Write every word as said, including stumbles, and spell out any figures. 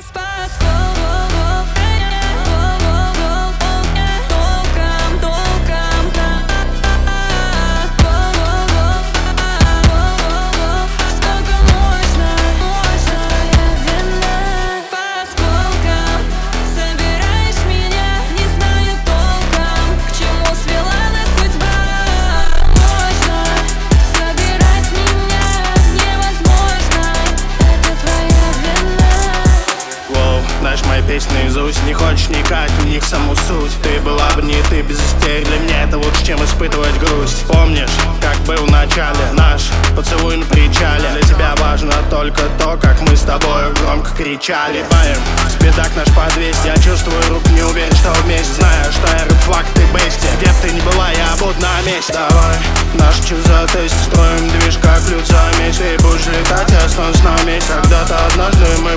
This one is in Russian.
Мои песни наизусть, не хочешь вникать в них саму суть. Ты была бы не ты без истерик, для меня это лучше, чем испытывать грусть. Помнишь, как был в начале наш поцелуй на причале? Для тебя важно только то, как мы с тобой громко кричали. Парим, спидак наш по двести, я чувствую рук, не уверен, что вместе. Знаю, что я рэп-флаг, ты бести. Где б ты ни была, я буду на месте. Давай, наш чип затестим, строим движ, как люд за меч. Ты будешь летать, я останусь на месте. Когда-то однажды мы